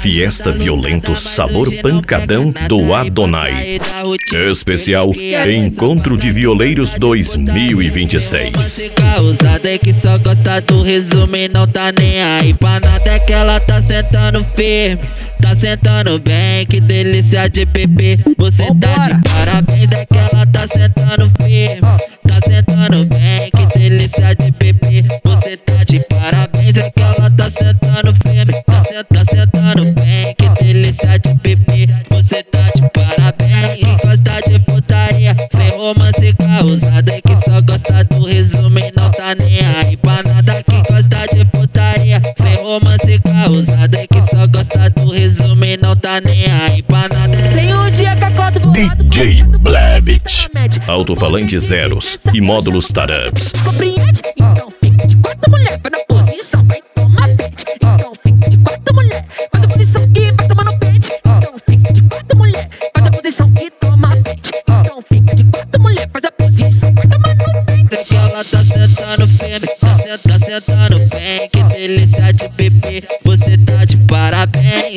Fiesta Violento Sabor Pancadão do Adonai. Especial Encontro de Violeiros 2026. Causada é que só gosta do resumo e não tá nem aí pra nada. É que ela tá sentando firme, tá sentando bem, que delícia de bebê. Você tá de parabéns, é que ela tá sentando firme, tá sentando bem, que delícia de bebê. Você tá de parabéns, é que ela tá sentando firme, tá sentando bem, que delícia de bebê. Você tá de parabéns, quem gosta de putaria, sem romance causada, é que só gosta do resumo e não tá nem aí pra nada. Quem gosta de putaria, sem romance causada, é que só gosta do resumo e não tá nem aí pra nada. Tem um dia que acordo bolado, DJ Blevit, alto-falante zeros e módulos Tarups. compreende? Então fica de quatro mulher, vai na posição, vai tomar frente. Então fica de quatro mulher, faz a posição e vai tomar no frente. Então fica de quatro mulher, faz a posição e toma frente. Então fica de quatro mulher, faz a posição, vai tomar no frente. É que ela tá sentando firme, tá sentando bem, que delícia de bebê. Você tá de parabéns.